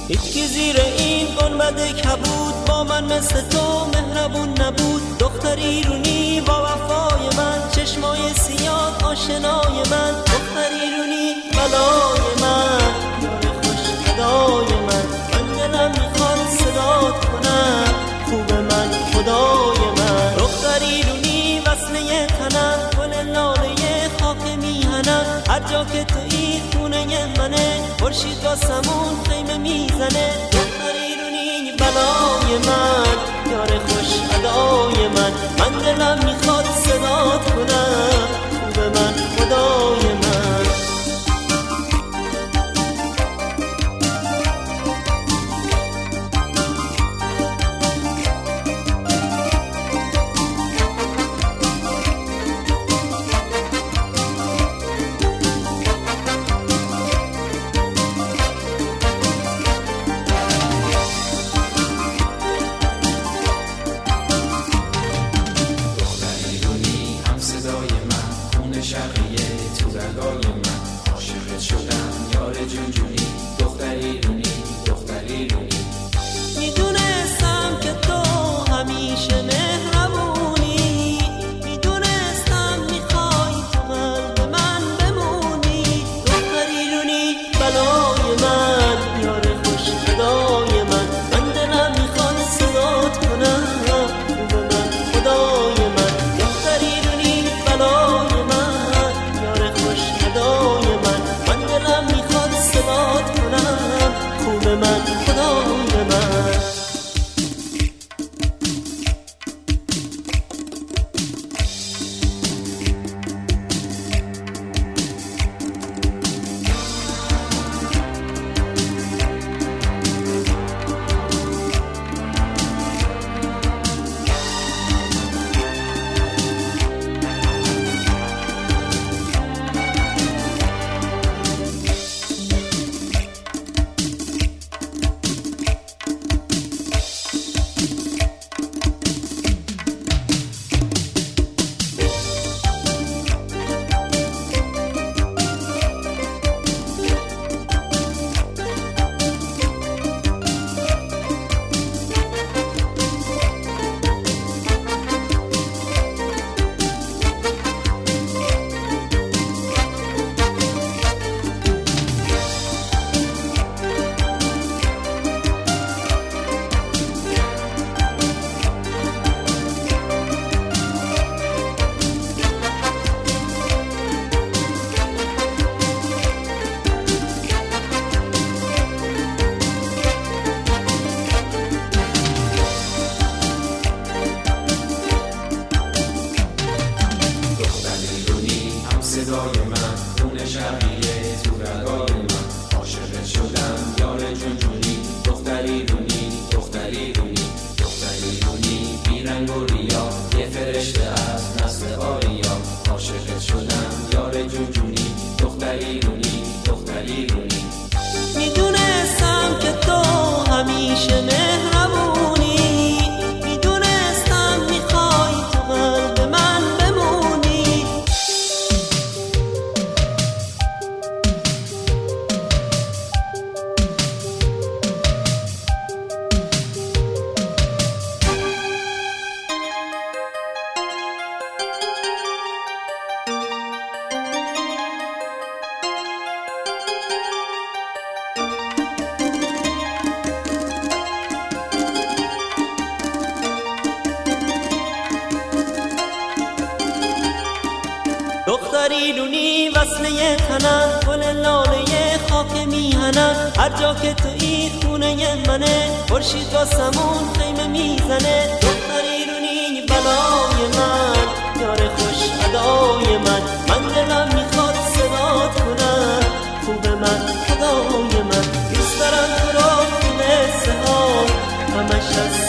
هیچکی زیر این گنبد کبود با من مثل تو مهربون نبود. دختر ایرونی با وفای من، چشمای سیاه آشنای من. دختر ایرونی بلای من، یار خوش ادای من. من دلم میخواد صدات کنم، خوب من خدای من. دختر ایرونی وصله تنم، گل لاله خاک میهنم. هر جا که تویی خونه منه، خورشید با سمون خیمه میزنه. دختر ایرونی بلای من، یار خوش ادای من. من دلم میخواد صدات کنم، خوب من خدای من. شقیه تو رگای من، عاشقت شدم یار جونجونی. دختر ایرونی، دختر ایرونی. میدونستم که تو همیشه مهربونی، میدونستم میخوای تو قلب من بمونی. دختر ایرونی بلای من، یار خوش ادای من. من دلم میخواد صدات کنم، خوب من خدای من. دختر ایرونی بلای من، یار خوش ادای من. من دلم میخواد صدات کنم، خوب من خدای من. صدای من، خون شقیه تو رگای من. عاشقت شدم یار جونجونی. دختر ایرونی، دختر ایرونی. دختر ایرونی بیرنگ و ریا، یه فرشته از نسل آریا. عاشقت شدم یار جونجونی. دختر ایرونی، دختر ایرونی. میدونستم که تو همیشه مهربونی، میدونستم میخوای تو قلب من بمونی. دختر ایرونی وصله تنم، گل لاله خاک میهنم. هر جا که تویی خونه منه، خورشید با سمون خیمه میزنه. دختر ایرونی بلای من، یار خوش ادای من. من دلم میخواد صدات کنم، خوب من خدای من. دوست دارم تو را تو قصه ها همش از